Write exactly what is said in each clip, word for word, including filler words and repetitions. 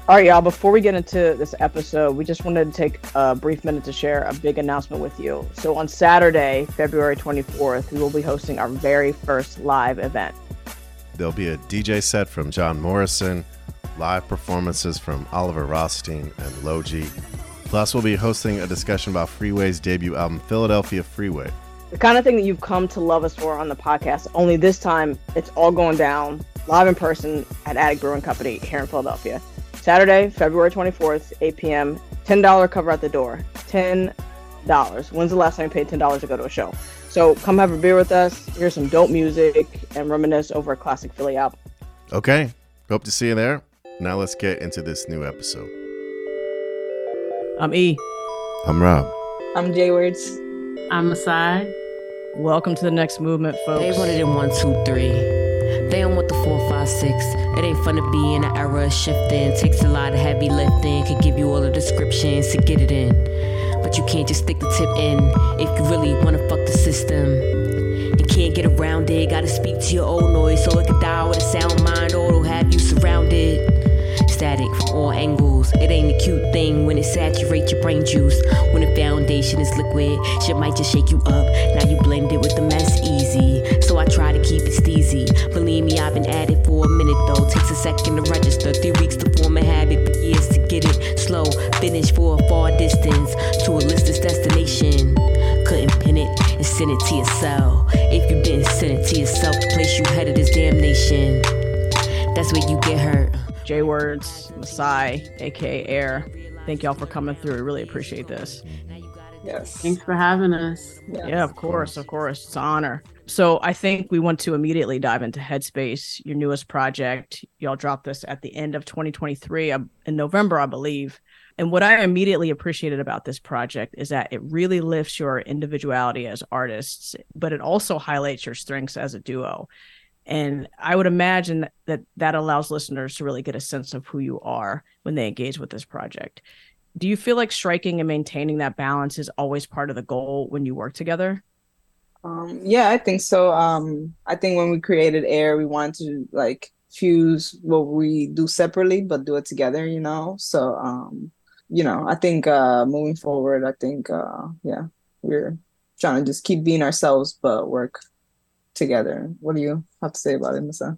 All right, y'all, before we get into this episode, we just wanted to take a brief minute to share a big announcement with you. So on Saturday, February twenty-fourth, we will be hosting our very first live event. There'll be a D J set from John Morrison, live performances from Oliver Rothstein and Logi. Plus, we'll be hosting a discussion about Freeway's debut album, Philadelphia Freeway. The kind of thing that you've come to love us for on the podcast, only this time it's all going down live in person at Attic Brewing Company here in Philadelphia. Saturday, February twenty-fourth, eight p.m., ten dollars cover at the door. ten dollars. When's the last time you paid ten dollars to go to a show? So come have a beer with us, hear some dope music, and reminisce over a classic Philly album. Okay, hope to see you there. Now let's get into this new episode. I'm E. I'm Rob. I'm J Words. I'm Masai. Welcome to the next movement, folks. They wanted it one, two, three. They don't want the four, five, six. It ain't fun to be in an era of shifting. Takes a lot of heavy lifting. Could give you all the descriptions to get it in. But you can't just stick the tip in if you really wanna fuck the system. You can't get around it. Gotta speak to your old noise so it can die with a sound mind, or it'll have you surrounded. Static from all angles. It ain't a cute thing when it saturates your brain juice. When the foundation is liquid, shit might just shake you up. Now you blend it with the mess easy. So I try to keep it steezy. Believe me, I've been at it for a minute though. Takes a second to register, three weeks to form a habit, but years to get it slow. Finish for a far distance to a listless destination. Couldn't pin it and send it to yourself. If you didn't send it to yourself, the place you headed is damnation. That's where you get hurt. J Words, Masai, aka Air. Thank y'all for coming through. We really appreciate this. Yes. Thanks for having us. Yes. Yeah, of course, of course. It's an honor. So I think we want to immediately dive into Headspace, your newest project. Y'all dropped this at the end of twenty twenty-three, uh, in November, I believe. And what I immediately appreciated about this project is that it really lifts your individuality as artists, but it also highlights your strengths as a duo. And I would imagine that that allows listeners to really get a sense of who you are when they engage with this project. Do you feel like striking and maintaining that balance is always part of the goal when you work together? Um, yeah, I think so. Um, I think when we created Air, we wanted to like fuse what we do separately, but do it together, you know? So, um, you know, I think uh, moving forward, I think, uh, yeah, we're trying to just keep being ourselves, but work together. What do you have to say about it, Masa?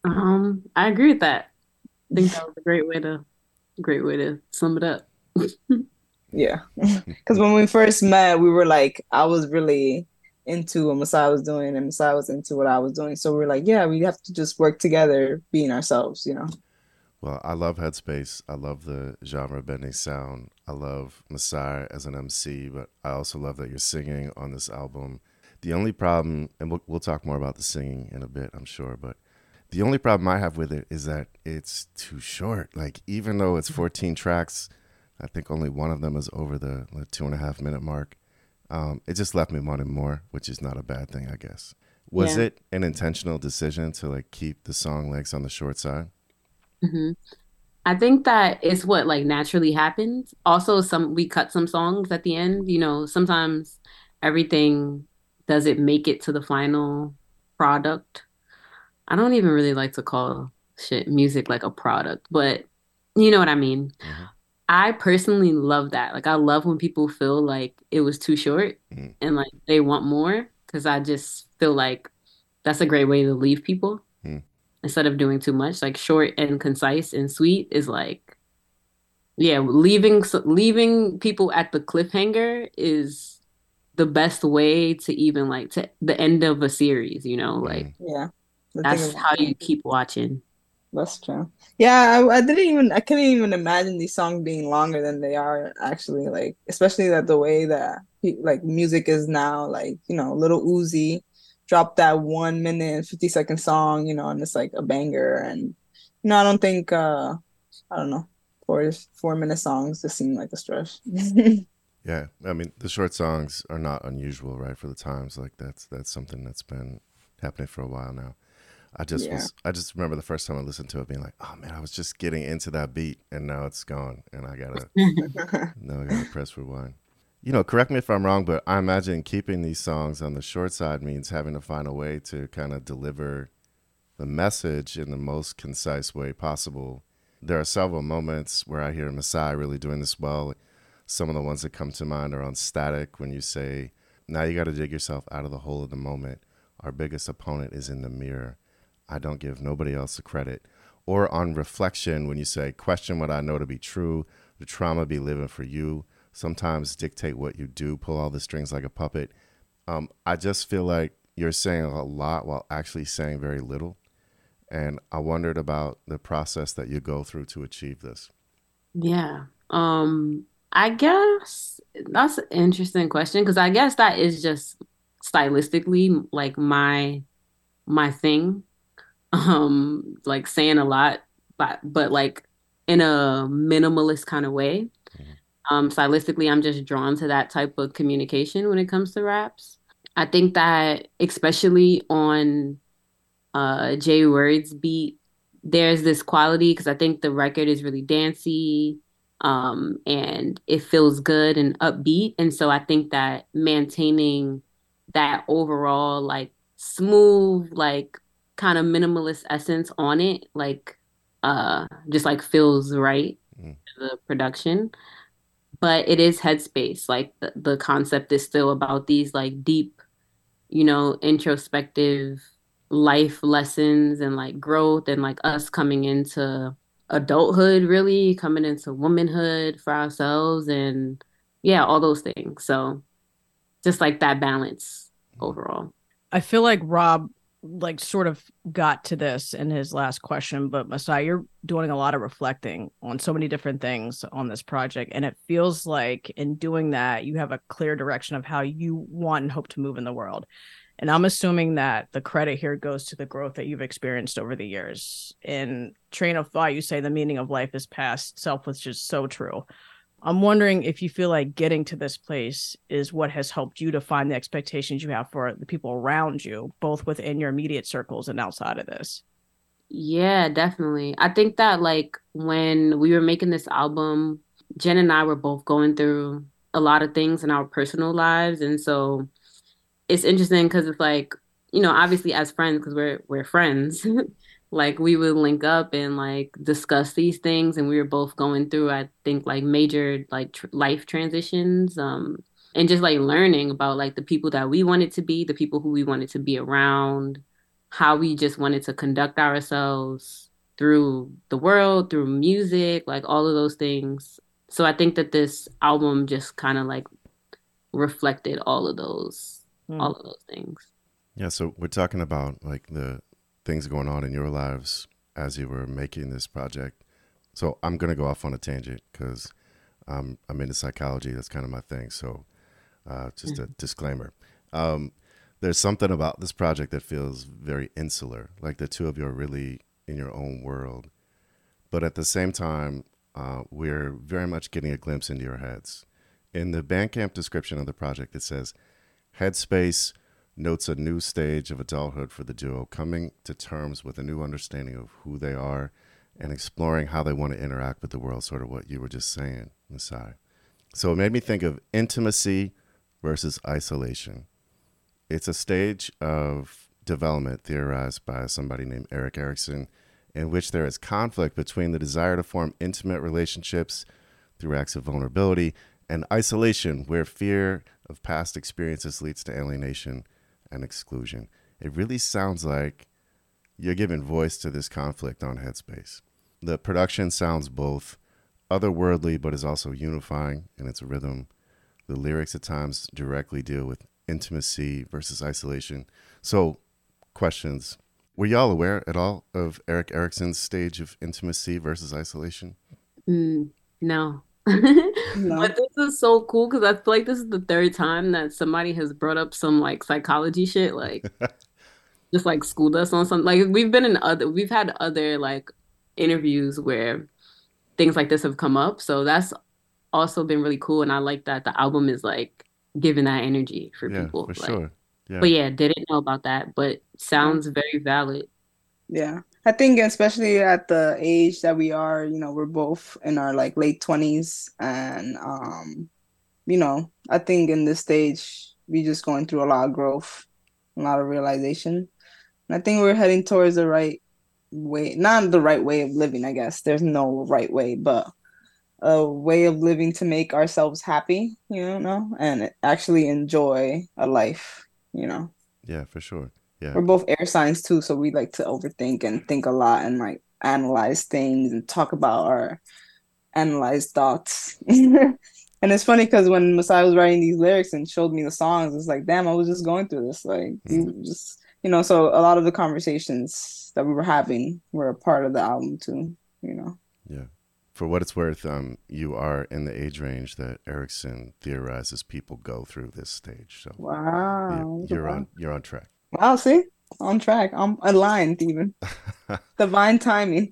Um, I agree with that. I think that was a great way to, great way to sum it up. Yeah, because when we first met, we were like, I was really into what Masai was doing, and Masai was into what I was doing. So we we're like, yeah, we have to just work together, being ourselves, you know. Well, I love Headspace. I love the genre bending sound. I love Masai as an M C, but I also love that you're singing on this album. The only problem, and we'll, we'll talk more about the singing in a bit, I'm sure, but the only problem I have with it is that it's too short. Like, even though it's fourteen tracks, I think only one of them is over the like, two and a half minute mark. Um, it just left me wanting more, which is not a bad thing, I guess. Was Yeah. it an intentional decision to like keep the song lengths on the short side? hmm I think that is what like naturally happens. Also, some we cut some songs at the end. You know, sometimes everything doesn't make it to the final product. I don't even really like to call shit music like a product, but you know what I mean. Mm-hmm. I personally love that. Like, I love when people feel like it was too short Mm. and like they want more, because I just feel like that's a great way to leave people Mm. instead of doing too much. Like, short and concise and sweet is like, yeah, leaving leaving people at the cliffhanger is the best way to even like to the end of a series, you know, like Mm. Yeah, the thing that's about- how you keep watching. That's true. Yeah, I, I didn't even I couldn't even imagine these songs being longer than they are actually. Like, especially that the way that he- like music is now. Like, you know, Little Uzi dropped that one minute and fifty second song, you know, and it's like a banger. And you know, I don't think uh I don't know four four minute songs just seem like a stretch. Yeah, I mean, the short songs are not unusual, right, for the times. Like, that's that's something that's been happening for a while now. I just Yeah. was, I just remember the first time I listened to it being like, oh man, I was just getting into that beat and now it's gone and I gotta, now I gotta press rewind. You know, correct me if I'm wrong, but I imagine keeping these songs on the short side means having to find a way to kind of deliver the message in the most concise way possible There are several moments where I hear Masai really doing this well. Some of the ones that come to mind are on Static when you say, now you got to dig yourself out of the hole of the moment. Our biggest opponent is in the mirror. I don't give nobody else the credit. Or on Reflection when you say, question what I know to be true. The trauma be living for you. Sometimes dictate what you do. Pull all the strings like a puppet. Um, I just feel like you're saying a lot while actually saying very little. And I wondered about the process that you go through to achieve this. Yeah. Um, I guess that's an interesting question because I guess that is just stylistically like my my thing. Um, like saying a lot, but but like in a minimalist kind of way. Mm-hmm. Um, stylistically, I'm just drawn to that type of communication when it comes to raps. I think that especially on uh Jay Word's beat, there's this quality because I think the record is really dancey, um, and it feels good and upbeat. And so I think that maintaining that overall like smooth, like kind of minimalist essence on it, like uh just like feels right Mm-hmm. to the production. But it is Headspace. Like the, the concept is still about these like deep, you know, introspective life lessons and like growth and like us coming into adulthood, really coming into womanhood for ourselves and yeah, all those things. So just like that balance overall. I feel like Rob like sort of got to this in his last question, but Masai, you're doing a lot of reflecting on so many different things on this project. And it feels like in doing that, you have a clear direction of how you want and hope to move in the world. And I'm assuming that the credit here goes to the growth that you've experienced over the years. In Train of Thought, you say the meaning of life is past self, which is so true. I'm wondering if you feel like getting to this place is what has helped you to find the expectations you have for the people around you, both within your immediate circles and outside of this. Yeah, definitely. I think that like when we were making this album, Jen and I were both going through a lot of things in our personal lives. And so it's interesting because it's like, you know, obviously as friends, because we're we're friends, like we would link up and like discuss these things, and we were both going through, I think, like major like tr life transitions, um, and just like learning about like the people that we wanted to be, the people who we wanted to be around, how we just wanted to conduct ourselves through the world, through music, like all of those things. So I think that this album just kind of like reflected all of those, Mm. all of those things. Yeah, so we're talking about like the things going on in your lives as you were making this project. So I'm going to go off on a tangent because um, I'm into psychology. That's kind of my thing. So uh, just mm-hmm. a disclaimer. Um, there's something about this project that feels very insular, like the two of you are really in your own world. But at the same time, uh, we're very much getting a glimpse into your heads. In the Bandcamp description of the project, it says, Headspace notes a new stage of adulthood for the duo, coming to terms with a new understanding of who they are and exploring how they want to interact with the world, sort of what you were just saying, Masai. So it made me think of intimacy versus isolation. It's a stage of development theorized by somebody named Erik Erikson, in which there is conflict between the desire to form intimate relationships through acts of vulnerability and isolation, where fear of past experiences leads to alienation and exclusion. It really sounds like you're giving voice to this conflict on Headspace. The production sounds both otherworldly, but is also unifying in its rhythm. The lyrics at times directly deal with intimacy versus isolation. So, questions. Were y'all aware at all of Erik Erikson's stage of intimacy versus isolation? Mm, no. No. But this is so cool because I feel like this is the third time that somebody has brought up some like psychology shit, like just like schooled us on something. Like we've been in other, we've had other like interviews where things like this have come up. So that's also been really cool. And I like that the album is like giving that energy for yeah, people. for like, sure. Yeah. But yeah, didn't know about that, but sounds very valid. Yeah. I think especially at the age that we are, you know, we're both in our like late twenties and um, you know, I think in this stage we just going through a lot of growth, a lot of realization. And I think we're heading towards the right way, not the right way of living, I guess. There's no right way, but a way of living to make ourselves happy, you know, and actually enjoy a life, you know. Yeah, for sure. Yeah. We're both air signs too, so we like to overthink and think a lot and like analyze things and talk about our analyzed thoughts. And it's funny because when Masai was writing these lyrics and showed me the songs, it's like, damn, I was just going through this. Like, you just, you know, so a lot of the conversations that we were having were a part of the album too, you know. Yeah. For what it's worth, um, you are in the age range that Eriksen theorizes people go through this stage. So wow, you, you're on you're on track. Wow, see, on track. I'm aligned even. Divine timing.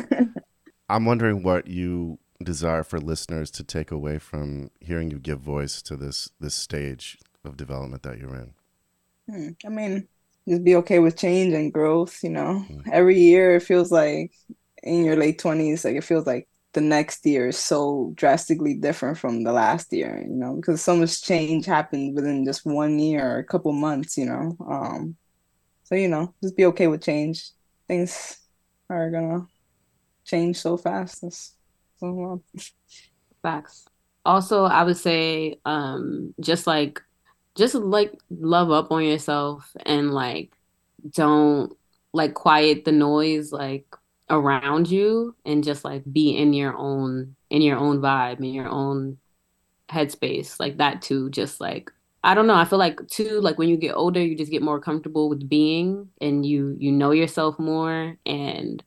I'm wondering what you desire for listeners to take away from hearing you give voice to this this stage of development that you're in. Hmm. I mean, just be okay with change and growth, you know. Mm. Every year it feels like in your late twenties, like it feels like the next year is so drastically different from the last year, you know, because so much change happened within just one year or a couple months, you know. Um, so, you know, just be okay with change. Things are gonna change so fast. It's so long. Facts. Also, I would say, um, just like, just like love up on yourself and like, don't like quiet the noise like around you and just like be in your own, in your own vibe, in your own headspace, like that too. Just like, I don't know. I feel like too, like when you get older, you just get more comfortable with being and you, you know yourself more and,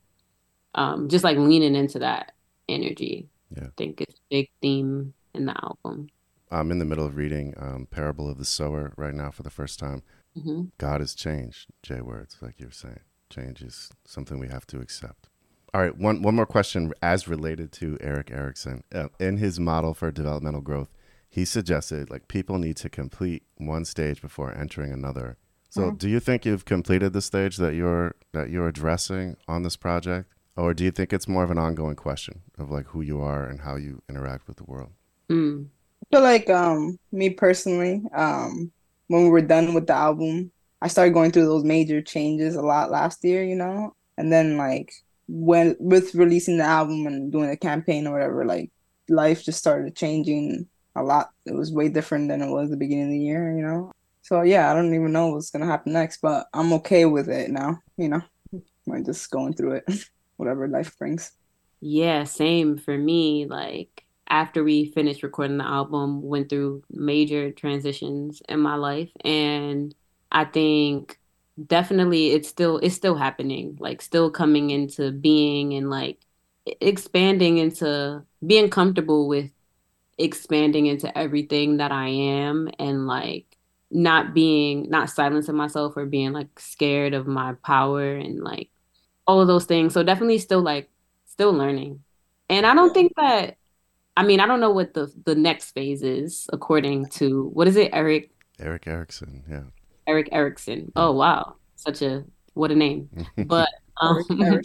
um, just like leaning into that energy. Yeah. I think it's a big theme in the album. I'm in the middle of reading um, Parable of the Sower right now for the first time. Mm-hmm. God has changed, J Words, like you were saying. Change is something we have to accept. All right, one one more question as related to Erik Eriksen. Uh, in his model for developmental growth, he suggested like people need to complete one stage before entering another. So mm-hmm. do you think you've completed the stage that you're that you're addressing on this project? Or do you think it's more of an ongoing question of like who you are and how you interact with the world? Mm. I feel like um, me personally, um, when we were done with the album, I started going through those major changes a lot last year, you know? And then like when with releasing the album and doing the campaign or whatever, like life just started changing a lot. It was way different than it was at the beginning of the year, you know? So yeah, I don't even know what's going to happen next, but I'm okay with it now, you know? I'm just going through it. Whatever life brings. Yeah, same for me. Like after we finished recording the album, went through major transitions in my life. And I think definitely it's still it's still happening, like still coming into being and like expanding into being comfortable with expanding into everything that I am and like not being not silencing myself or being like scared of my power and like all of those things. So definitely still like still learning. And I don't yeah. think that I mean, I don't know what the the next phase is according to what is it, Erik? Erik Eriksen, yeah. Erik Eriksen. Yeah. Oh wow. Such a what a name. But um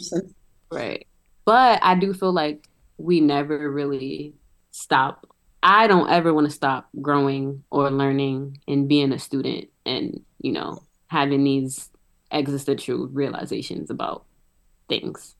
right. But I do feel like we never really stop. I don't ever want to stop growing or learning and being a student and, you know, having these existential realizations about things.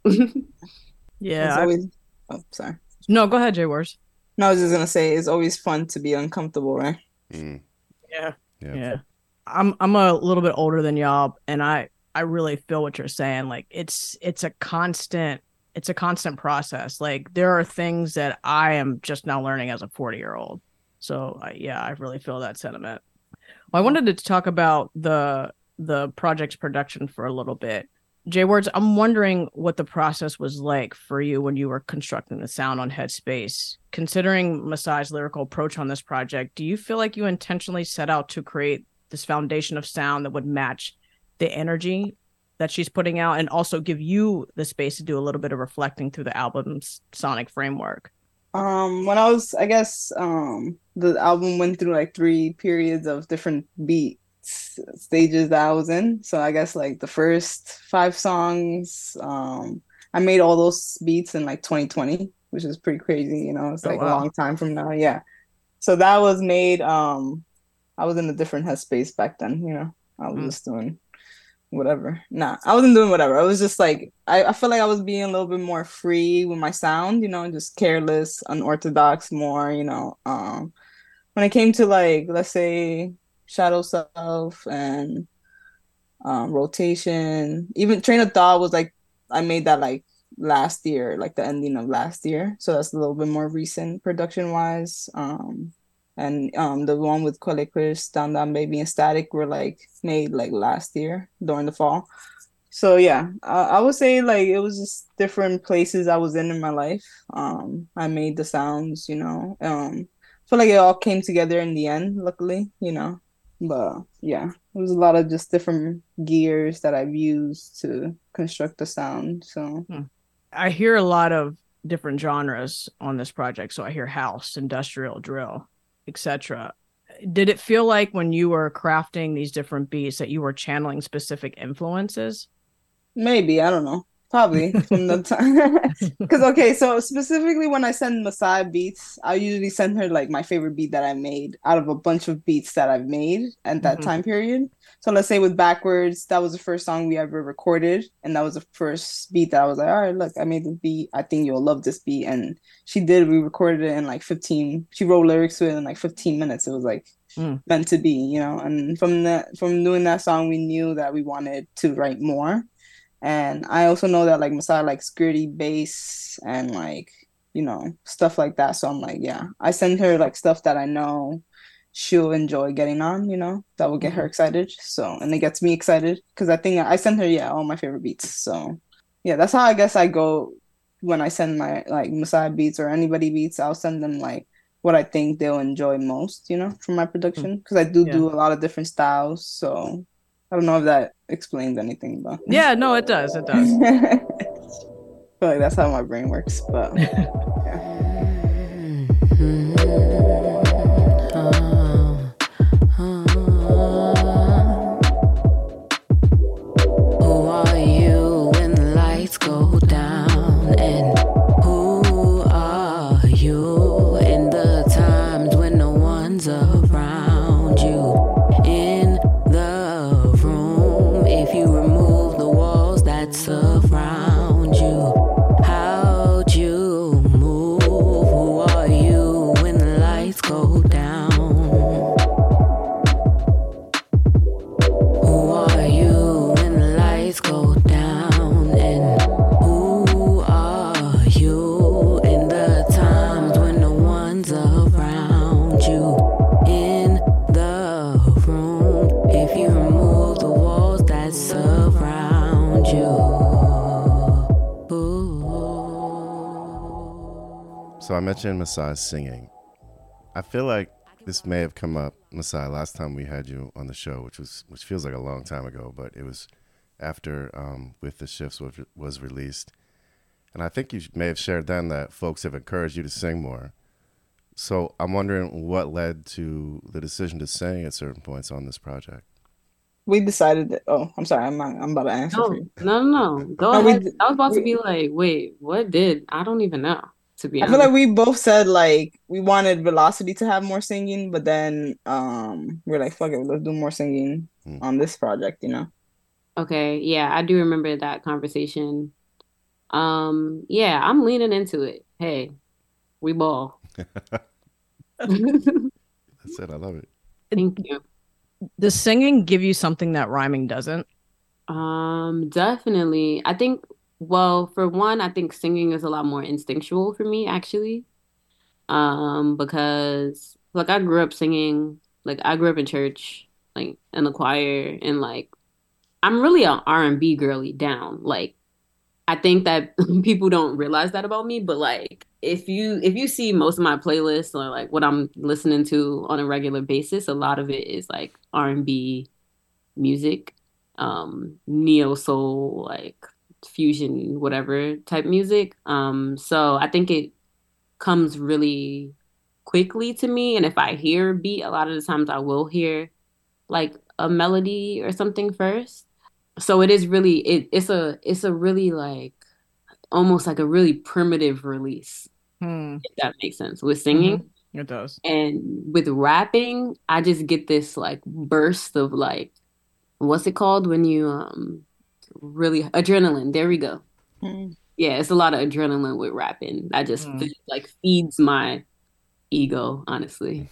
Yeah. It's always, oh, sorry. No, go ahead, J Wars. No, I was just gonna say it's always fun to be uncomfortable, right? Mm. Yeah. yeah. Yeah. I'm I'm a little bit older than y'all, and I I really feel what you're saying. Like it's it's a constant it's a constant process. Like there are things that I am just now learning as a forty year old. So uh, yeah, I really feel that sentiment. Well, I wanted to talk about the the project's production for a little bit. J Words, I'm wondering what the process was like for you when you were constructing the sound on Headspace. Considering Masai's lyrical approach on this project, do you feel like you intentionally set out to create this foundation of sound that would match the energy that she's putting out and also give you the space to do a little bit of reflecting through the album's sonic framework? Um, when I was, I guess, um, the album went through like three periods of different beat stages that I was in. So I guess like the first five songs, um, I made all those beats in like twenty twenty, which is pretty crazy, you know, it's like oh, wow. a long time from now. Yeah. So that was made, um, I was in a different headspace back then, you know, I was mm. just doing, whatever. Nah, I wasn't doing whatever. I was just like I, I felt like I was being a little bit more free with my sound, you know, just careless, unorthodox more, you know. Um when it came to like let's say Shadow Self and um Rotation, even Train of Thought was like I made that like last year, like the ending of last year. So that's a little bit more recent production wise. Um and um the one with Cole Chris, Down Down Baby and Static were like made like last year during the fall. So yeah, I, I would say like it was just different places I was in in my life. Um I made the sounds, you know. Um I feel like it all came together in the end, luckily, you know. But yeah, it was a lot of just different gears that I've used to construct the sound. So Hmm. I hear a lot of different genres on this project. So I hear house, industrial, drill, et cetera. Did it feel like when you were crafting these different beats that you were channeling specific influences? maybe, I don't know. Probably from the time. Because, okay, so specifically when I send Masai beats, I usually send her like my favorite beat that I made out of a bunch of beats that I've made at that Mhm. time period. So let's say with Backwards, that was the first song we ever recorded. And that was the first beat that I was like, all right, look, I made the beat. I think you'll love this beat. And she did. We recorded it in like fifteen. She wrote lyrics to it in like fifteen minutes. It was like Mm. meant to be, you know. And from that, from doing that song, we knew that we wanted to write more. And I also know that like Masai likes gritty bass and like, you know, stuff like that. So I'm like, yeah, I send her like stuff that I know she'll enjoy getting on, you know, that will get her Mhm. excited. So, and it gets me excited because I think I send her, yeah, all my favorite beats. So, yeah, that's how I guess I go when I send my like Masai beats or anybody beats. I'll send them like what I think they'll enjoy most, you know, from my Mm. production because I do Yeah. do a lot of different styles. So, I don't know if that explains anything, but Yeah, no, it does. It does. I feel like that's how my brain works. But yeah. Who are you when the lights go down? And who are you in the times when no one's around you? In the room, if you remove the walls that surround you, how'd you move? Who are you when the lights go down? Who are you when the lights go down? And who are you in the times when no one's around you? In the room, if you remove the walls that surround you. Ooh. So I mentioned Masai's singing. I feel like this may have come up, Masai, last time we had you on the show, which was which feels like a long time ago, but it was after um, With the Shifts was, was released. And I think you may have shared then that folks have encouraged you to sing more. So I'm wondering what led to the decision to sing at certain points on this project. We decided that. Oh, I'm sorry. I'm not, I'm about to answer for No, you. no, no, no. Go No, we, ahead. I was about to we be like, wait, what did? I don't even know, to be I feel like honest. we both said like we wanted Velocity to have more singing, but then um we're like, fuck it, let's do more singing Hmm. on this project, you know. Okay, yeah, I do remember that conversation. Um, yeah, I'm leaning into it. Hey, we ball. That's it. I love it. Thank you. Does singing give you something that rhyming doesn't? Um, definitely. I think, well, for one, I think singing is a lot more instinctual for me, actually. Um, because like I grew up singing, like I grew up in church, like in the choir, and like I'm really a R and B girly down. Like I think that people don't realize that about me, but like if you if you see most of my playlists or like what I'm listening to on a regular basis, a lot of it is like R and B music, um, neo soul, like fusion, whatever type music. Um, so I think it comes really quickly to me, and if I hear a beat, a lot of the times I will hear like a melody or something first. So it is really it, it's a it's a really like almost like a really primitive release, Hmm. if that makes sense, with singing. Mm-hmm. It does. And with rapping, I just get this like burst of like what's it called when you um really adrenaline. There we go. Mm. Yeah, it's a lot of adrenaline with rapping. I just Mm. feel, like feeds my ego, honestly.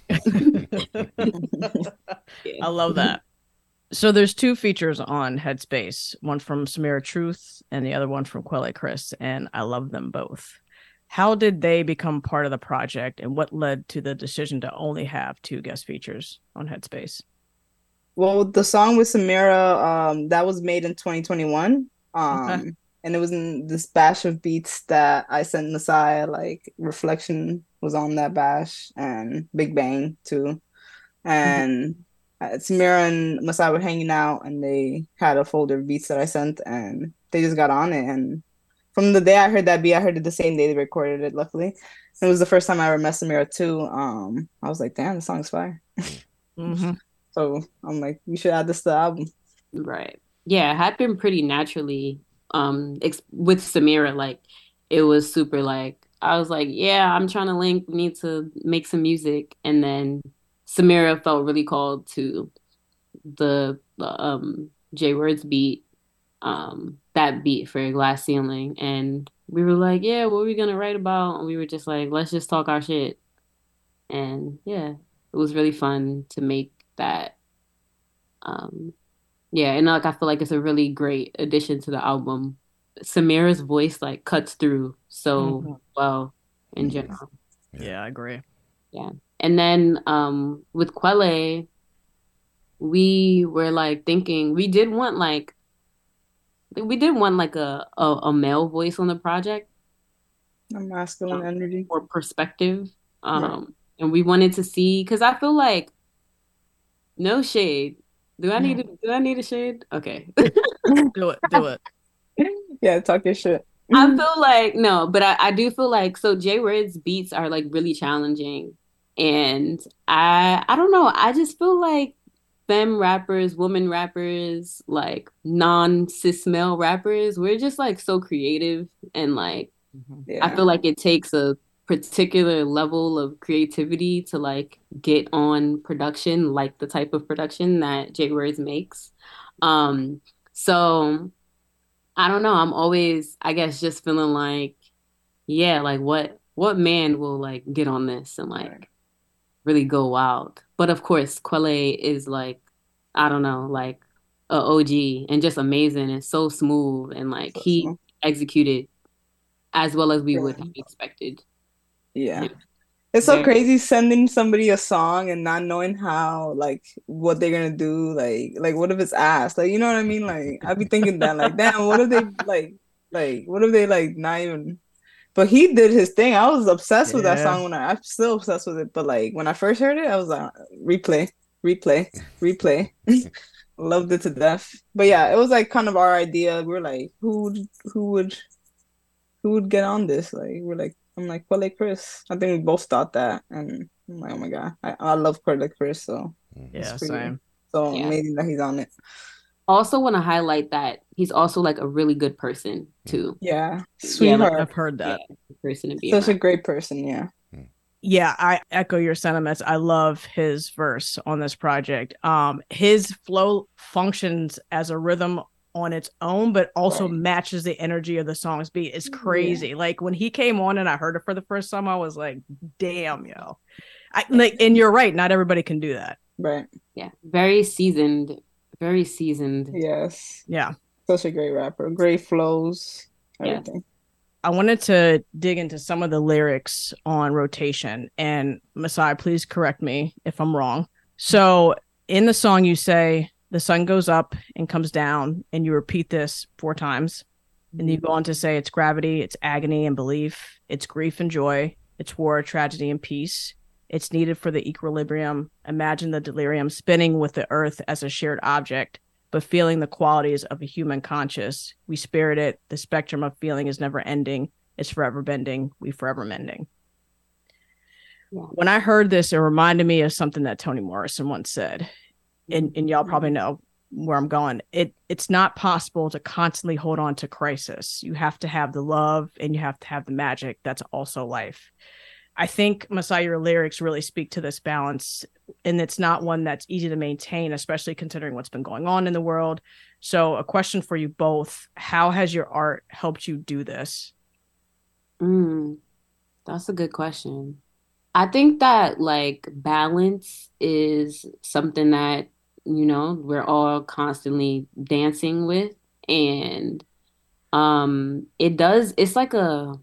I love that. So there's two features on Headspace, one from Samira Truth and the other one from Quelle Chris, and I love them both. How did they become part of the project, and what led to the decision to only have two guest features on Headspace? Well, the song with Samira, um, that was made in twenty twenty-one. Um, Okay. and it was in this bash of beats that I sent Messiah, like Reflection was on that bash and Big Bang too. And uh, Samira and Messiah were hanging out and they had a folder of beats that I sent and they just got on it. And from the day I heard that beat, I heard it the same day they recorded it, luckily. It was the first time I ever met Samira too. Um, I was like, damn, the song's fire. Mm-hmm. So I'm like, we should add this to the album. Right. Yeah, it happened pretty naturally. Um, ex- with Samira, like it was super like I was like, yeah, I'm trying to link, we need to make some music. And then Samira felt really called to the, the um J Words beat, um, that beat for Glass Ceiling. And we were like, yeah, what are we gonna write about? And we were just like, let's just talk our shit. And yeah, it was really fun to make that. Um, yeah, and like I feel like it's a really great addition to the album. Samira's voice like cuts through so Mhm. well in Mhm. general. Yeah. Yeah, I agree. Yeah. And then um with Quelle, we were like thinking we did want like we did want like a a, a male voice on the project, A masculine um, energy. or perspective. Right. Um and we wanted to see because I feel like no shade. Do I need to, do I need a shade? Okay. Do it. Do it. Yeah, talk your shit. I feel like no, but I, I do feel like so J Red's beats are like really challenging. And I I don't know, I just feel like femme rappers, woman rappers, like non-cis male rappers, we're just like so creative and like Mhm. I Yeah. feel like it takes a particular level of creativity to like get on production, like the type of production that J Words makes. Um, so I don't know. I'm always, I guess, just feeling like, yeah, like what what man will like get on this and like Right. really go wild? But of course, Quelle is like, I don't know, like a O G and just amazing and so smooth and like So he small. executed as well as we Yeah. would have expected. Yeah. Yeah. It's so Very, crazy sending somebody a song and not knowing how, like, what they're gonna do. Like, like what if it's ass? Like, you know what I mean? Like, I'd be thinking that, like, damn, what if they like, like, what if they like not even? But he did his thing. I was obsessed with that Yeah. song when I, I'm still obsessed with it. But like when I first heard it, I was like, replay, replay, replay. Loved it to death. But yeah, it was like kind of our idea. We are like, who would, who would, who would get on this? Like, we're like, I'm like, Quelle Chris. I think we both thought that, and I'm like, oh my god, I, I love Quelle Chris, so it's Yeah, pretty same. so yeah. amazing that he's on it. Also want to highlight that he's also like a really good person too. Yeah, Yeah, like sweetheart, I've heard that. yeah, person to be such a around. great person. Yeah, Yeah, I echo your sentiments. I love his verse on this project. Um, his flow functions as a rhythm on its own, but also right. matches the energy of the song's beat. It's crazy. Yeah. Like when he came on and I heard it for the first time, I was like, damn, yo. I like, and you're right, not everybody can do that. Right. Yeah, very seasoned, very seasoned. Yes. Yeah. Such a great rapper. Great flows. Yeah. Everything. I wanted to dig into some of the lyrics on Rotation. And Masai, please correct me if I'm wrong. So in the song, you say, the sun goes up and comes down, and you repeat this four times. And you go on to say it's gravity, it's agony and belief, it's grief and joy, it's war, tragedy and peace. It's needed for the equilibrium. Imagine the delirium spinning with the earth as a shared object, but feeling the qualities of a human conscious. We spirit it. The spectrum of feeling is never ending. It's forever bending. We forever mending. Yeah. When I heard this, it reminded me of something that Toni Morrison once said. And, and y'all probably know where I'm going. It It's not possible to constantly hold on to crisis. You have to have the love and you have to have the magic. That's also life. I think, Masai, your lyrics really speak to this balance, and it's not one that's easy to maintain, especially considering what's been going on in the world. So a question for you both: how has your art helped you do this? Mm, that's a good question. I think that like balance is something that, you know, we're all constantly dancing with. And um it does, it's like a,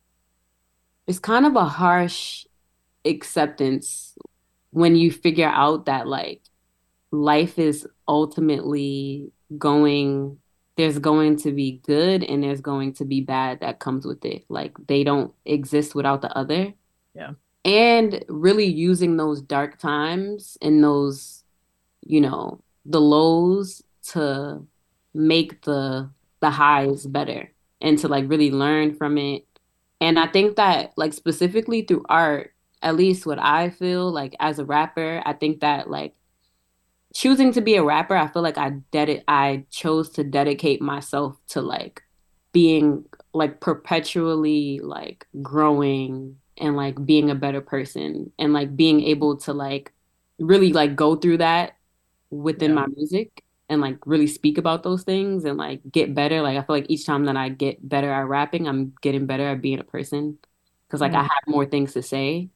it's kind of a harsh acceptance when you figure out that like life is ultimately going, there's going to be good and there's going to be bad that comes with it. Like they don't exist without the other. Yeah. And really using those dark times and those, you know, the lows to make the the highs better and to like really learn from it. And I think that like specifically through art, at least what I feel like as a rapper, I think that like choosing to be a rapper, I feel like I ded I chose to dedicate myself to like being like perpetually like growing and like being a better person and like being able to like really like go through that within Yeah. my music and like really speak about those things and like get better. Like I feel like each time that I get better at rapping, I'm getting better at being a person because like I Mm. have more things to say.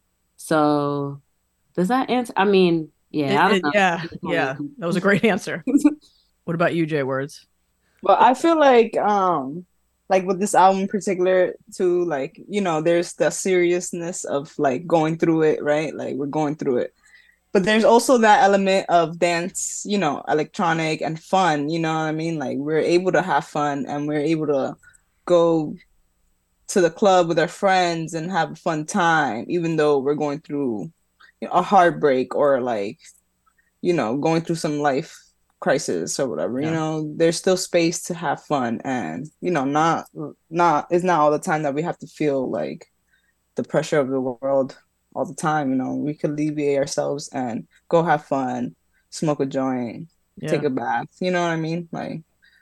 So does that answer? I mean, yeah, I It- don't it- know. yeah, yeah, that was a great answer. What about you, Jay Words? But I feel like um like with this album in particular too, like, you know, there's the seriousness of like going through it, right? Like we're going through it. But there's also that element of dance, you know, electronic and fun, you know what I mean? Like we're able to have fun and we're able to go to the club with our friends and have a fun time, even though we're going through, you know, a heartbreak or like, you know, going through some life crisis or whatever. Yeah. You know, there's still space to have fun, and you know, not not it's not all the time that we have to feel like the pressure of the world all the time. You know, we could alleviate ourselves and go have fun, smoke a joint, Yeah. take a bath. You know what I mean? Like,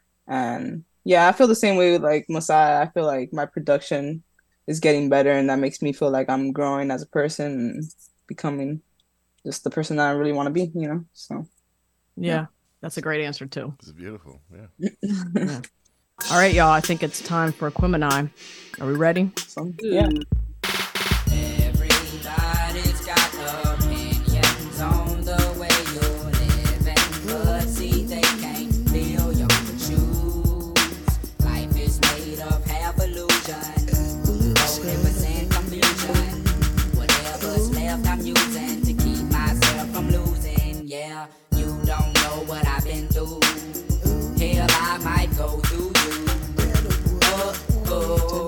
and yeah, I feel the same way with like Messiah. I feel like my production is getting better, and that makes me feel like I'm growing as a person and becoming just the person that I really want to be. You know, so Yeah, that's a great answer too. It's beautiful. Yeah. Yeah. All right, y'all. I think it's time for Aquemini. Are we ready? so, yeah. Everybody's got opinions on the way you're living, but see, they can't feel your shoes. Life is made of half illusion, forty percent confusion. Whatever's left, I'm using to keep myself from losing. Yeah, you don't know what I've been through. Hell, I might go through you. Oh, oh.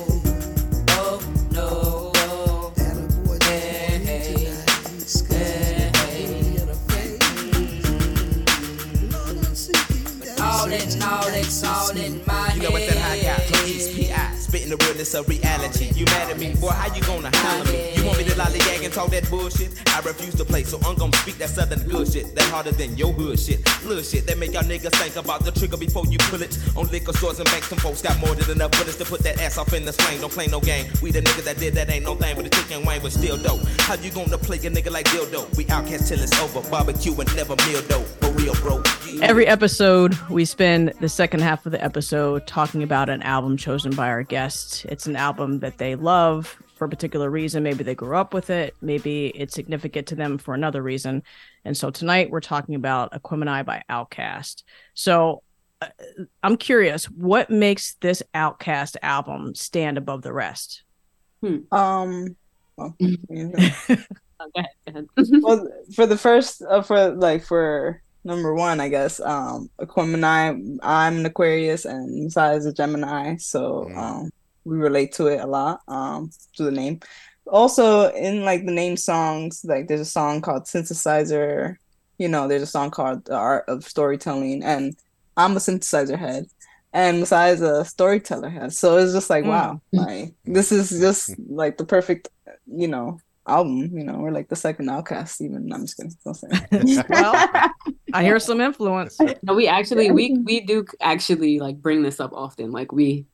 All in my You know what that I got from East P I, spitting the realness of reality. You mad at me, boy, how you gonna holler me? You want me to lollygag and talk that bullshit? I refuse to play, so I'm gonna speak that southern good shit. That harder than your hood shit. Little shit that make y'all niggas think about the trigger before you pull it. On liquor stores and banks, some folks got more than enough bullets to put that ass off in the sling. Don't play no game. We the niggas that did that ain't no thing, but the chicken wine was still dope. How you gonna play a nigga like dildo? We outcast till it's over. Barbecue and never meal dope. For real, bro. Every episode, we spend the second half of the episode talking about an album chosen by our guests. It's an album that they love for a particular reason. Maybe they grew up with it. Maybe it's significant to them for another reason. And so tonight we're talking about Aquemini by Outkast. So uh, I'm curious, what makes this Outkast album stand above the rest? Um, well, you know. Oh, go ahead, go ahead. well, for the first, uh, for like for number one, I guess, um, Aquemini, I'm an Aquarius and Messiah is a Gemini, so Mm. um, we relate to it a lot, um, to the name. Also, in like the name songs, like there's a song called Synthesizer. You know, there's a song called The Art of Storytelling, and I'm a synthesizer head, and Messiah is a storyteller head. So it's just like, Mm. wow, like this is just like the perfect, you know, album. You know, we're like the second Outkast. Even I'm just kidding. Don't say it. Well, I hear some influence. No, we actually we we do actually like bring this up often. Like we Yeah.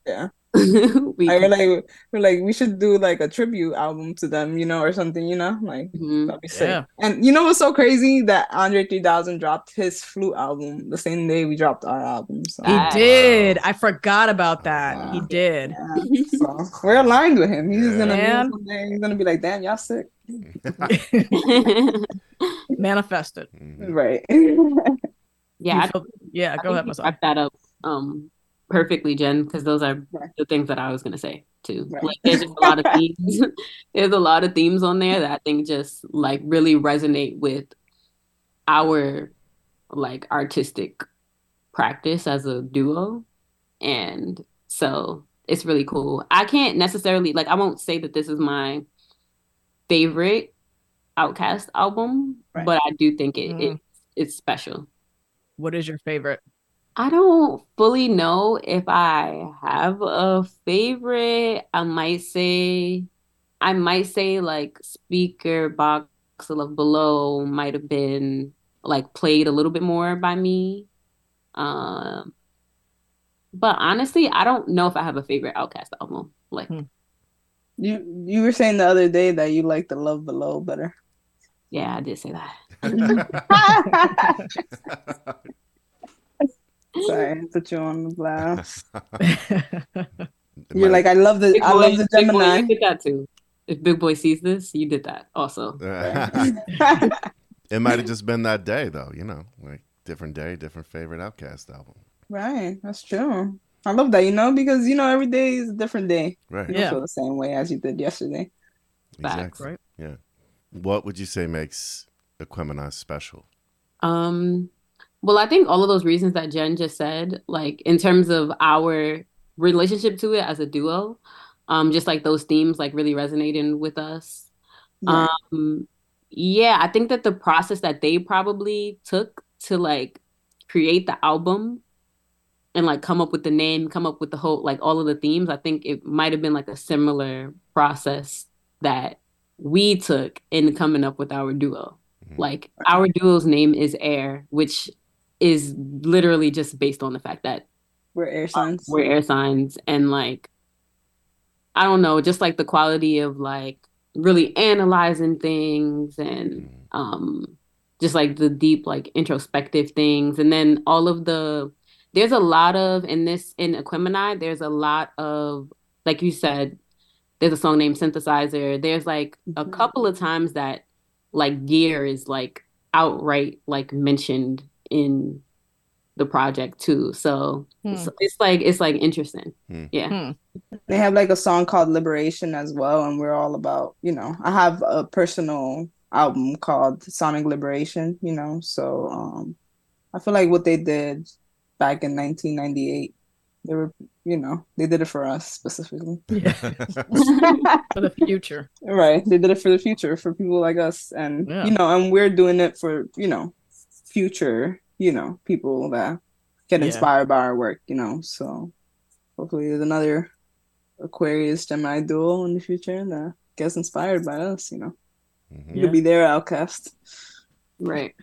we I we're can. like we're like we should do like a tribute album to them, you know, or something, you know, like Mhm. that'd be sick. Yeah. And you know what's so crazy that Andre three thousand dropped his flute album the same day we dropped our album. So He Facts. did. Wow. I forgot about Oh, that. yeah, He wow. did. yeah. So we're aligned with him. He's just Yeah. gonna meet us Man. one day. He's gonna be like, "Damn, y'all sick." Manifested. Mhm. Right. Do you Yeah, I, feel? Yeah, I go think ahead, you Masai. wrapped that up um perfectly, Jen, because those are Right. the things that I was gonna say too. Right. Like there's just a lot of themes. There's a lot of themes on there that I think just like really resonate with our like artistic practice as a duo. And so it's really cool. I can't necessarily like I won't say that this is my favorite Outkast album, Right. but I do think it, it Mm. it's special. What is your favorite? I don't fully know if I have a favorite. I might say I might say like Speaker Box of Love Below might have been like played a little bit more by me. Um, but honestly, I don't know if I have a favorite Outkast album. Like, Hmm. You you were saying the other day that you like the Love Below better. yeah, I did say that. Sorry, I put you on the blast. It You're might like, I love the Big I boy, love the Big boy, Gemini. you did that too. If Big Boy sees this, you did that also. Right. it might have just been that day, though. You know, like different day, different favorite Outkast album. Right, that's true. I love that, you know, because you know every day is a different day. Right. You don't Yeah. feel the same way as you did yesterday. Facts. Exactly. Right. Yeah. What would you say makes Equimini special? Um, well, I think all of those reasons that Jen just said, like in terms of our relationship to it as a duo, um, just like those themes like really resonating with us. Right. Um, yeah, I think that the process that they probably took to like create the album and like come up with the name, come up with the whole like all of the themes, I think it might have been like a similar process that we took in coming up with our duo. Mhm. Like our duo's name is Air, which is literally just based on the fact that We're air signs. we're air signs and like I don't know, just like the quality of like really analyzing things and Mhm. um just like the deep like introspective things and then all of the there's a lot of in this in Equimini there's a lot of like you said there's a song named Synthesizer. There's like a Mhm. couple of times that like gear is like outright like mentioned in the project too. So, Hmm. so it's like it's like interesting. Hmm. Yeah. Hmm. They have like a song called Liberation as well, and we're all about, you know, I have a personal album called Sonic Liberation, you know, so um I feel like what they did back in nineteen ninety-eight, they were, you know, they did it for us specifically. Yeah. For the future. Right. They did it for the future for people like us. And, Yeah. you know, and we're doing it for, you know, future, you know, people that get Yeah. inspired by our work, you know. So hopefully there's another Aquarius Gemini duo in the future that gets inspired by us, you know. Mhm. You could be their outcast. Right.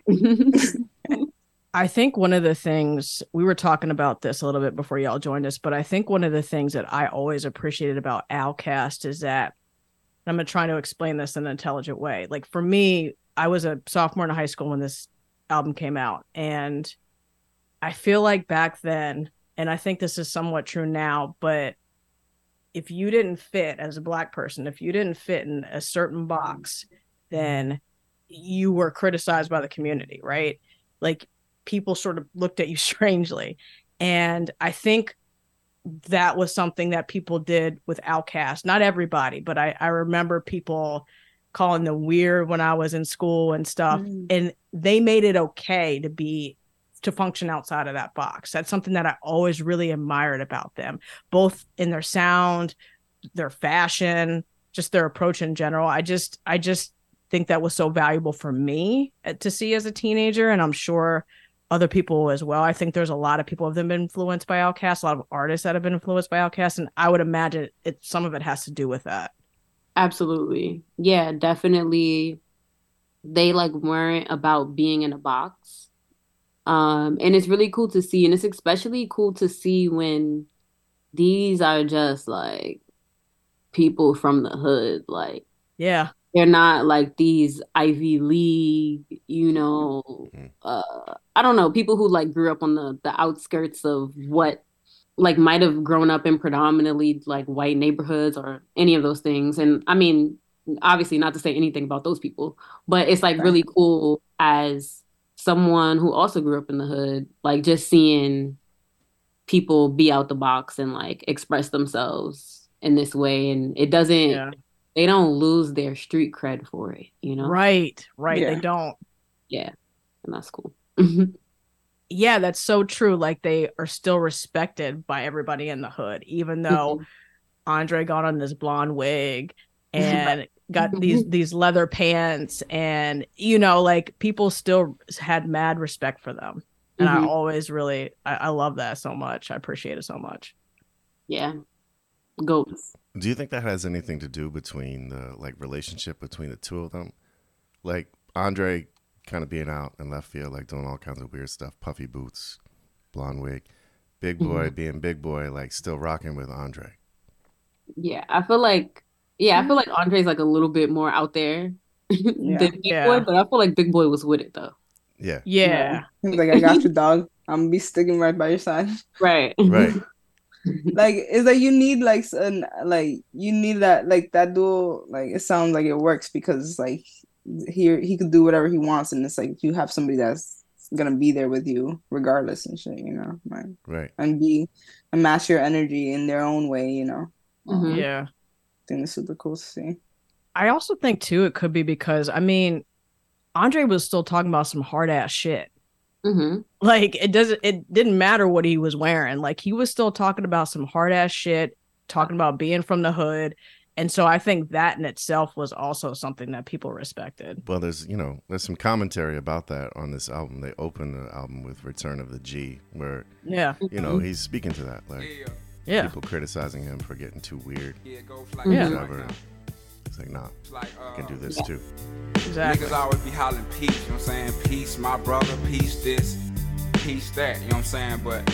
I think one of the things we were talking about this a little bit before y'all joined us, but I think one of the things that I always appreciated about Outkast is that I'm going to try to explain this in an intelligent way. Like for me, I was a sophomore in high school when this album came out. And I feel like back then, and I think this is somewhat true now, but if you didn't fit as a Black person, if you didn't fit in a certain box, then you were criticized by the community, right? Like people sort of looked at you strangely. And I think that was something that people did with Outkast. Not everybody, but I, I remember people calling them weird when I was in school and stuff. Mm. And they made it okay to be to function outside of that box. That's something that I always really admired about them, both in their sound, their fashion, just their approach in general. I just I just think that was so valuable for me to see as a teenager, and I'm sure other people as well. I think there's a lot of people who have been influenced by Outkast, a lot of artists that have been influenced by Outkast, and I would imagine it some of it has to do with that. Absolutely. Yeah, definitely. They like weren't about being in a box. Um, and it's really cool to see, and it's especially cool to see when these are just like people from the hood. Like Yeah. they're not like these Ivy League, you know, Mhm. uh, I don't know, people who like grew up on the the outskirts of what like might have grown up in predominantly like white neighborhoods or any of those things. And I mean, obviously not to say anything about those people, but it's like Right. really cool as someone who also grew up in the hood, like just seeing people be out the box and like express themselves in this way. And it doesn't, Yeah. they don't lose their street cred for it, you know? Right. Right. They Yeah. don't. Yeah. And that's cool. Yeah, that's so true. Like they are still respected by everybody in the hood, even though Andre got on this blonde wig and got these these leather pants, and you know, like people still had mad respect for them. And I Mhm. always really I, I love that so much. I appreciate it so much. Yeah. Goats. Do you think that has anything to do between the like relationship between the two of them? Like Andre kind of being out in left field, like doing all kinds of weird stuff, puffy boots, blonde wig. Big Boy Mhm. being Big Boy, like still rocking with Andre. Yeah. I feel like, yeah, I feel like Andre's like a little bit more out there Yeah. than Big Yeah. Boy, but I feel like Big Boy was with it though. Yeah, Yeah. He's like, I got you, dog. I'm gonna be sticking right by your side. Right. right. Like it's like you need like s- an like you need that like that duo. Like it sounds like it works because like he he could do whatever he wants, and it's like you have somebody that's gonna be there with you regardless and shit, you know, like Right. and be and match your energy in their own way, you know. Um, Mhm. Yeah. I think it's super cool to see. I also think too it could be because I mean Andre was still talking about some hard ass shit. Mhm. Like it doesn't it didn't matter what he was wearing. Like he was still talking about some hard ass shit, talking about being from the hood. And so I think that in itself was also something that people respected. Well, there's you know there's some commentary about that on this album. They open the album with "Return of the G," where Yeah. you know he's speaking to that, like Yeah. people criticizing him for getting too weird, Yeah. whatever. It's like, nah, I can do this too. Exactly. Niggas always be hollering peace, you know what I'm saying? Peace, my brother, peace this, peace that, you know what I'm saying? But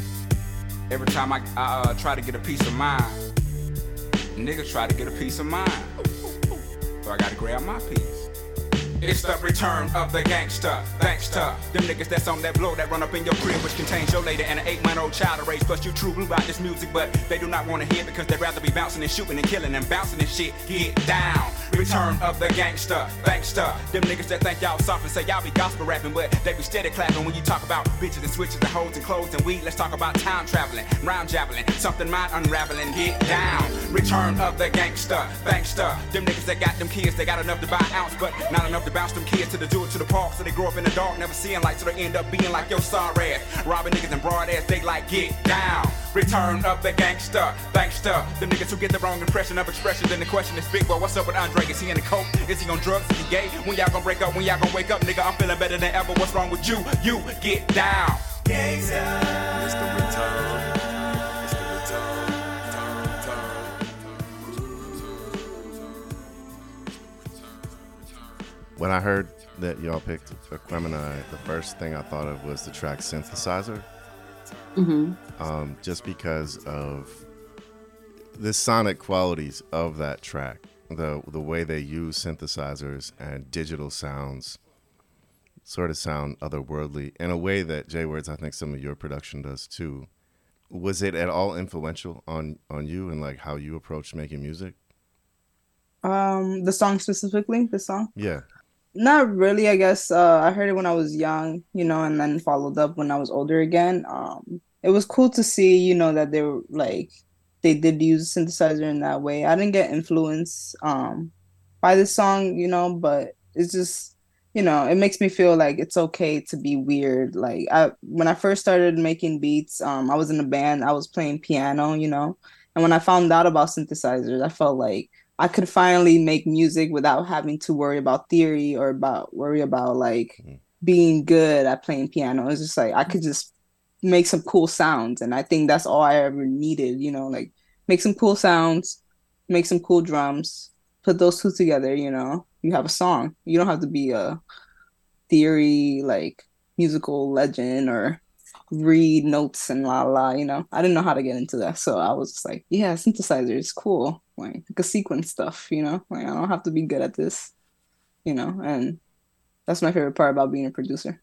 every time I, I uh, try to get a piece of mind, niggas try to get a piece of mind. So I gotta grab my piece. It's the return of the gangster, gangster. Them niggas that's on that blow that run up in your crib, which contains your lady and an eight-month-old child to raise. Plus you true blue about this music, but they do not want to hear it because they'd rather be bouncing and shooting and killing and bouncing and shit. Get down. Return of the gangster, gangster. Them niggas that think y'all soft and say y'all be gospel rapping, but they be steady clapping when you talk about bitches and switches and hoes and clothes and weed. Let's talk about time traveling, rhyme javelin, something mind unraveling. Get down. Return of the gangster, gangster. Them niggas that got them kids, they got enough to buy an ounce, but not enough to bounce them kids to the do it to the park. So they grow up in the dark, never seeing light, so they end up being like your sorry ass. Robbing niggas and broad ass, they like get down. Return of the gangster, gangster. Them niggas who get the wrong impression of expression. Then the question is, big boy, what's up with Andre? Is he in the coke? Is he on drugs? Is he gay? When y'all gonna break up? When y'all gonna wake up? Nigga, I'm feeling better than ever. What's wrong with you? You get down. Gangster. It's the return. It's the return. When I heard that y'all picked Aquemini, the first thing I thought of was the track Synthesizer. Mm-hmm. Um, just because of the sonic qualities of that track, the the way they use synthesizers and digital sounds sort of sound otherworldly in a way that J Words, I think some of your production does too. Was it at all influential on on you and like how you approach making music? Um, the song specifically, the song. Yeah. Not really, I guess. Uh, I heard it when I was young, you know, and then followed up when I was older again. Um, it was cool to see, you know, that they were like they did use a synthesizer in that way. I didn't get influenced um by this song, you know, but it's just, you know, it makes me feel like it's okay to be weird. Like I when I first started making beats, um, I was in a band, I was playing piano, you know, and when I found out about synthesizers, I felt like I could finally make music without having to worry about theory or about worry about like Mm. being good at playing piano. It's just like I could just make some cool sounds, and I think that's all I ever needed, you know, like make some cool sounds, make some cool drums, put those two together, you know, you have a song. You don't have to be a theory like musical legend or read notes and la la, you know. I didn't know how to get into that. So I was just like, yeah, synthesizer is cool. Like I could sequence stuff, you know. Like I don't have to be good at this, you know, and that's my favorite part about being a producer.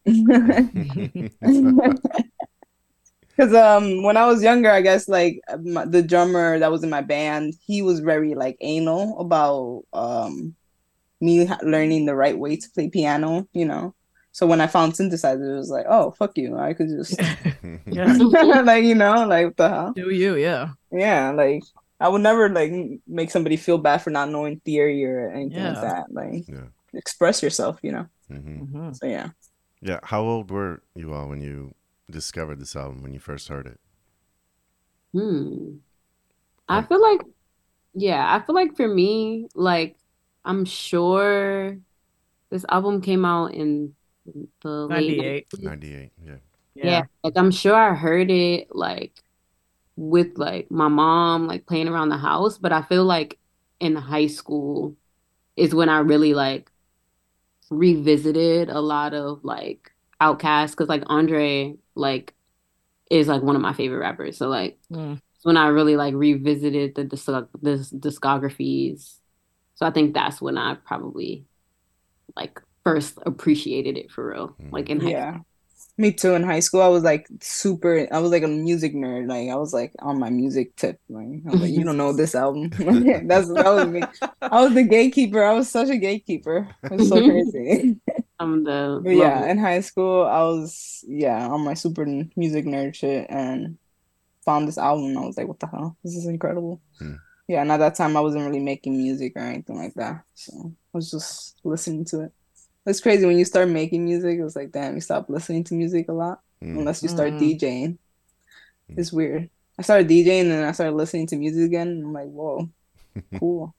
Because um, when I was younger, I guess like my, the drummer that was in my band, he was very like anal about um me ha- learning the right way to play piano, you know. So when I found synthesizer, it was like, oh fuck you, I could just Yeah. like you know, like what the hell? Do you? Yeah. Yeah, like I would never like m- make somebody feel bad for not knowing theory or anything Yeah. like that. Like Yeah. express yourself, you know. hmm Mhm. So yeah. Yeah. How old were you all when you discovered this album, when you first heard it? Hmm. I Um, feel like, yeah, I feel like for me, like, I'm sure this album came out in the late ninety-eight. nineties. ninety-eight. Yeah. Yeah, Yeah. like I'm sure I heard it like with like my mom like playing around the house, but I feel like in high school is when I really like revisited a lot of like Outkast because like Andre like is like one of my favorite rappers. So like Mm. it's when I really like revisited the disc- this discographies. So I think that's when I probably like first appreciated it for real. Like in high Yeah. Me too. In high school, I was like super. I was like a music nerd. Like I was like on my music tip. Like I was like, you don't know this album. That's that was me. I was the gatekeeper. I was such a gatekeeper. It was so crazy. I'm the But yeah, level. in high school, I was yeah on my super n- music nerd shit and found this album. And I was like, what the hell? This is incredible. Hmm. Yeah, and at that time, I wasn't really making music or anything like that. So I was just listening to it. It's crazy when you start making music. It was like, damn, you stop listening to music a lot Mm. unless you start Mm. DJing. Mm. It's weird. I started DJing and then I started listening to music again. And I'm like, whoa, cool.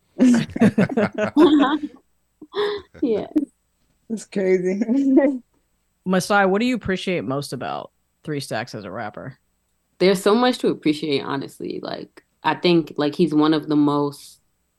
Yeah. It's crazy. Masai, what do you appreciate most about Three Stacks as a rapper? There's so much to appreciate, honestly. Like I think like he's one of the most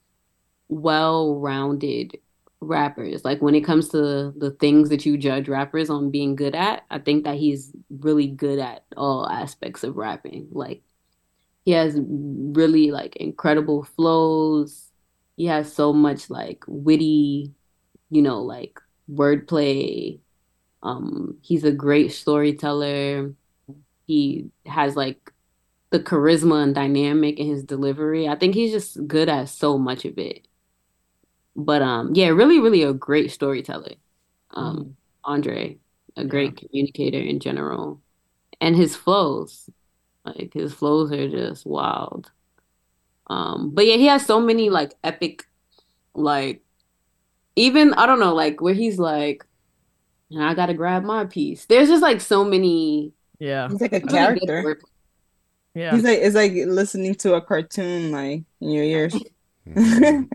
well-rounded rappers. Like when it comes to the things that you judge rappers on being good at, I think that he's really good at all aspects of rapping. Like he has really like incredible flows. He has so much like witty, you know, like wordplay. Um, he's a great storyteller. He has like the charisma and dynamic in his delivery. I think he's just good at so much of it. But um, yeah, really, really a great storyteller. Um, Andre, a great communicator in general, and his flows, like his flows are just wild. Um, but yeah, he has so many like epic, like even I don't know, like where he's like, I gotta grab my piece. There's just like so many Yeah. He's like a really good character. word. Yeah. He's like it's like listening to a cartoon like in your ears. Mhm.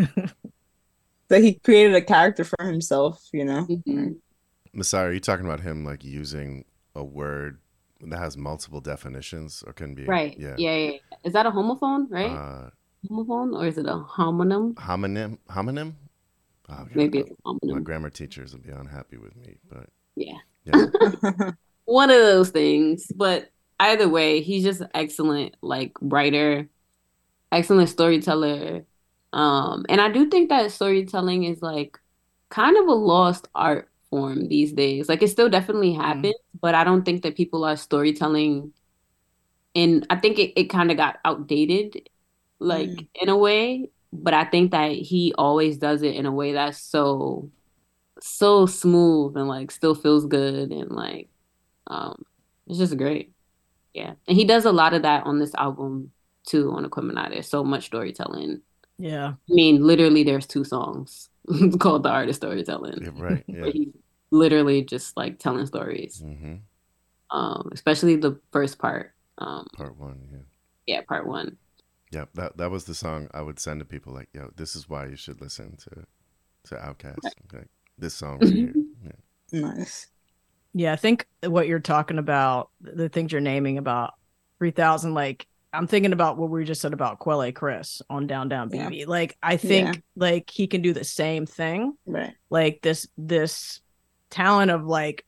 Like he created a character for himself, you know. Mhm. Messiah, are you talking about him like using a word that has multiple definitions or can be Right. yeah. Yeah, yeah, yeah. Is that a homophone, right? Uh, Homophone or is it a homonym? homonym homonym? Oh, God, Maybe uh, it's a my homonym. grammar teachers will be unhappy with me, but Yeah. yeah. One of those things. But either way, he's just excellent, like writer, excellent storyteller. Um, and I do think that storytelling is like kind of a lost art form these days. Like it still definitely happens, but I don't think that people are storytelling in I think it, it kind of got outdated, like Mm. in a way. But I think that he always does it in a way that's so so smooth and like still feels good and like um it's just great. Yeah. And he does a lot of that on this album too on Aquemini. There's so much storytelling. Yeah. I mean, literally there's two songs called The Art of Storytelling. Yeah, right. Yeah. Where he's literally just like telling stories. Mm-hmm. Um, especially the first part. Um Part one, yeah. yeah, part one. Yeah, that that was the song I would send to people like, yo, this is why you should listen to to Outkast. Like this song right here. Yeah. Nice. Yeah, I think what you're talking about, the things you're naming about three thousand, like I'm thinking about what we just said about Quelle Chris on Down Down Yeah. Baby. Like I think Yeah. like he can do the same thing. Right. Like this this talent of like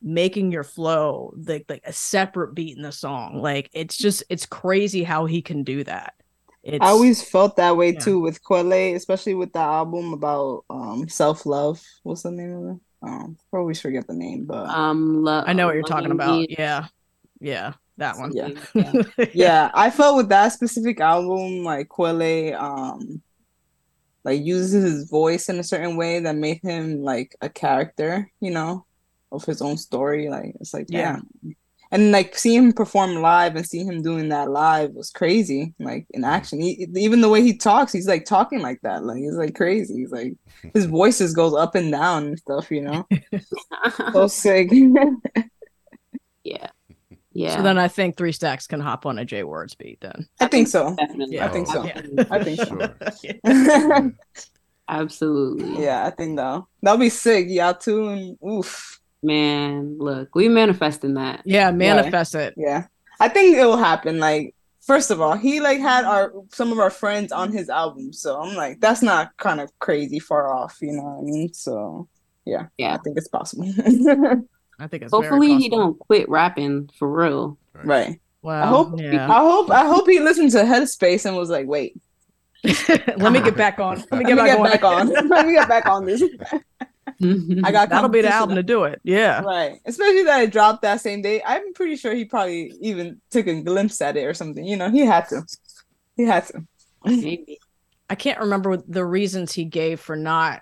making your flow like like a separate beat in the song. Like it's just it's crazy how he can do that. It's, I always felt that way yeah. too with Quelle, especially with the album about um self love. What's the name of it? Um, I always forget the name, but Um, lo- I know what you're talking Loving about. Me. Yeah, yeah, that one. yeah. Yeah. Yeah, I felt with that specific album, like Quelle, um, like uses his voice in a certain way that made him like a character, you know, of his own story. Like it's like, Yeah. damn. And like seeing him perform live and seeing him doing that live was crazy. Like in action, he, even the way he talks, he's like talking like that. Like he's like crazy. He's like his voices goes up and down and stuff. You know, so sick. Yeah. Yeah. So then I think Three Stacks can hop on a Jay Words beat then. I think so. Definitely. I think so. Yeah. I think so. Sure. Absolutely. Yeah, I think though that'll be sick. Yeah, too. And oof. Man, look, we manifesting that. Yeah, manifest it. Yeah, I think it will happen. Like, first of all, he like had our some of our friends on his album, so I'm like, that's not kind of crazy far off, you know what I mean? So, yeah, Yeah. I think it's possible. I think it's Hopefully very he possible. don't quit rapping for real. Right. Well, I hope. yeah. I hope. I hope he listened to Headspace and was like, wait, Let me get back on. Let me let get, me back, get back on. Let me get back on this. I got That'll be the competition. album to do it. Yeah. Right. Especially that it dropped that same day. I'm pretty sure he probably even took a glimpse at it or something. You know, he had to. He had to. Maybe. I can't remember the reasons he gave for not.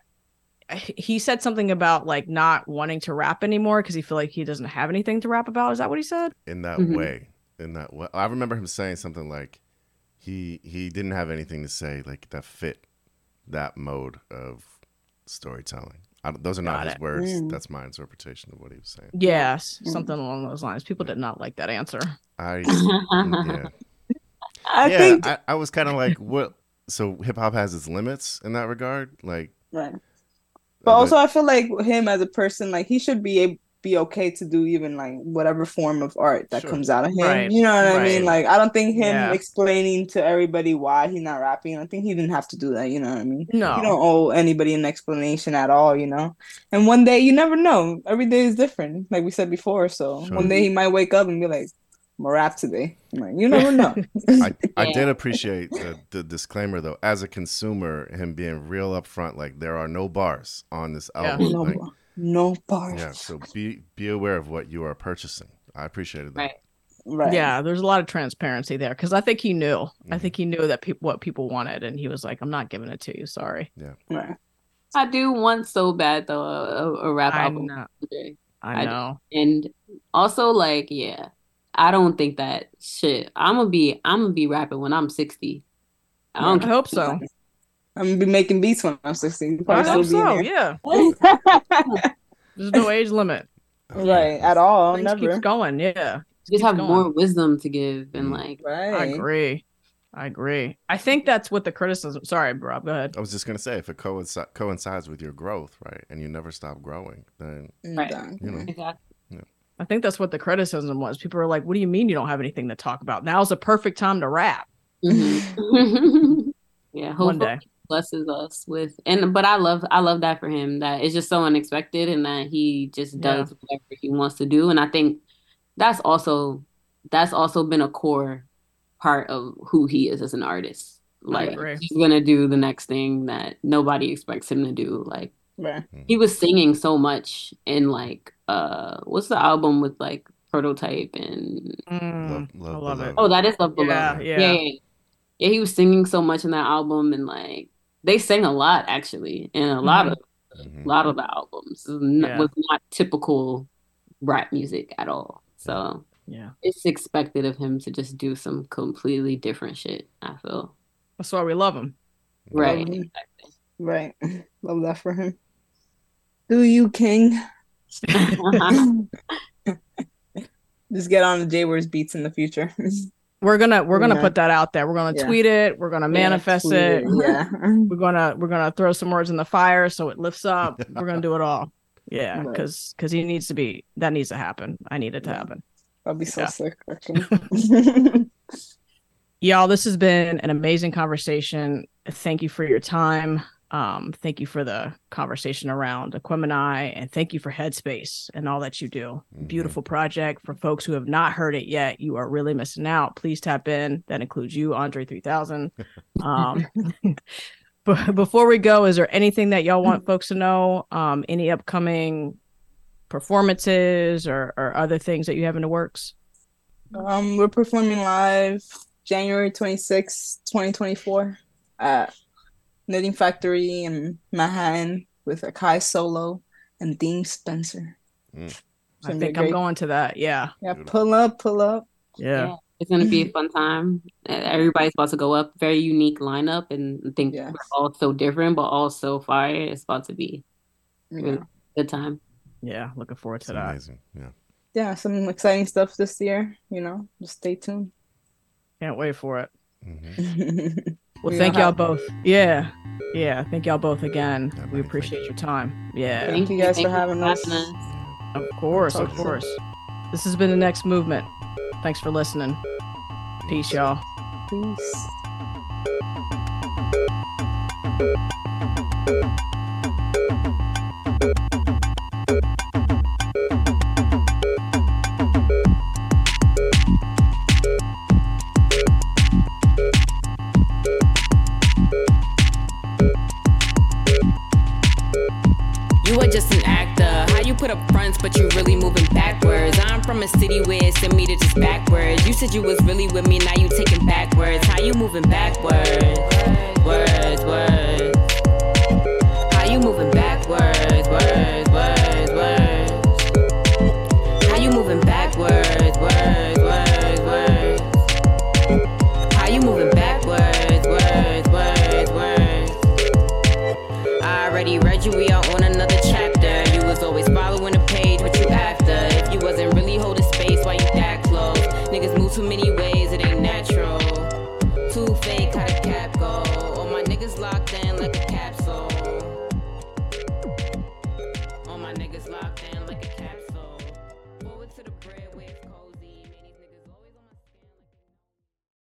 He said something about like not wanting to rap anymore because he feel like he doesn't have anything to rap about. Is that what he said? In that Mhm. way, in that way, I remember him saying something like he he didn't have anything to say like that fit that mode of storytelling. I, don't- those are not Got his it. words. Mm. That's my interpretation of what he was saying. Yes, Mm. something along those lines. People did not like that answer. I yeah I yeah. think. I, I was kind of like, what? So hip hop has its limits in that regard, like. Right. But uh, also, I feel like him as a person, like he should be able, be okay to do even like whatever form of art that Sure. comes out of him. Right, You know what I right. mean? Like I don't think him Yeah. explaining to everybody why he's not rapping. I think he didn't have to do that. You know what I mean? No. You don't owe anybody an explanation at all. You know. And one day, you never know. Every day is different, like we said before. So Sure. one day he might wake up and be like, "I'm gonna rap today." I'm like, you never know. I, I Yeah. did appreciate the, the disclaimer though, as a consumer, him being real upfront, like there are no bars on this Yeah. album. no, Like, no bars. yeah, so be be aware of what you are purchasing. I appreciated that. Right. Right. Yeah, there's a lot of transparency there because I think he knew. I Mhm. think he knew that people what people wanted, and he was like, "I'm not giving it to you. Sorry." Right. I do want so bad though a, a rap I album. know. Okay. I I- know. And also like, yeah, I don't think that shit. I'm gonna be I'm gonna be rapping when I'm sixty. I don't I hope so. I'm gonna be making beats when I'm sixteen. I Probably hope still so. be in Yeah. there. There's no age limit. Right, at all. Things Never. keeps going. Yeah. just keeps have going. more wisdom to give and Mm. like Right. I agree. I agree. I think that's what the criticism. Sorry, Rob. Go ahead. I was just gonna say, if it coinci- coincides with your growth, right, and you never stop growing, then Right. Done. you know. exactly. I think that's what the criticism was. People were like, "What do you mean you don't have anything to talk about? Now's the perfect time to rap." Mhm. Yeah, One hopefully day. he blesses us with and but I love I love that for him that it's just so unexpected and that he just does whatever he wants to do and I think that's also that's also been a core part of who he is as an artist. Like agree. he's gonna do the next thing that nobody expects him to do. Like Right. he was singing so much in like uh what's the album with like Prototype and Mm, Love- Love I love it. Beloved. oh that is Love Yeah, Beloved. yeah. yeah, yeah. Yeah, he was singing so much in that album, and like they sang a lot actually, in a lot Mhm. of Mhm. a lot of the albums It was not, Yeah. was not typical rap music at all. So Yeah. it's expected of him to just do some completely different shit. I feel That's why we love him. right. Mhm. Exactly. Right. Love that for him. Do you, King? Just get on the J Words beats in the future. We're gonna we're gonna Yeah. put that out there. We're gonna Yeah. tweet it. We're gonna manifest Tweet it. Yeah. We're gonna we're gonna throw some words in the fire so it lifts up. We're gonna do it all. Yeah, Right. because because he needs to be that needs to happen. I need it to Yeah. happen. That'll be so Yeah. sick, actually. Y'all, this has been an amazing conversation. Thank you for your time. Um, thank you for the conversation around Aquemini, and thank you for Headspace and all that you do. Mm-hmm. Beautiful project. For folks who have not heard it yet, you are really missing out. Please tap in. That includes you, Andre three thousand. Um, but before we go, is there anything that y'all want folks to know? Um, any upcoming performances or, or other things that you have in the works? Um, we're performing live January twenty-sixth, twenty twenty-four at Knitting Factory in Manhattan with Akai Solo and Dean Spencer. Mm. I think I'm going to that. Yeah. Yeah. Pull up, pull up. Yeah. yeah it's going to be a fun time. Everybody's about to go up. Very unique lineup. And I think yes. we're all so different, but all so fire. It's about to be a really good time. Yeah. Looking forward to it's that. Amazing. Yeah. Yeah. Some exciting stuff this year. You know, just stay tuned. Can't wait for it. Mm-hmm. Well, We thank are y'all happy. both. Yeah. Yeah. Thank y'all both again. Yeah, We man, appreciate thank your time. Yeah. Thank you guys Thank for you having us. Of course. Of Talk soon. course. This has been The Next Movement. Thanks for listening. Peace, y'all. Peace. You are just an actor. How you put up fronts, but you really moving backwards. I'm from a city where it sent me to just backwards. You said you was really with me, now you taking backwards. How you moving backwards? Words, words.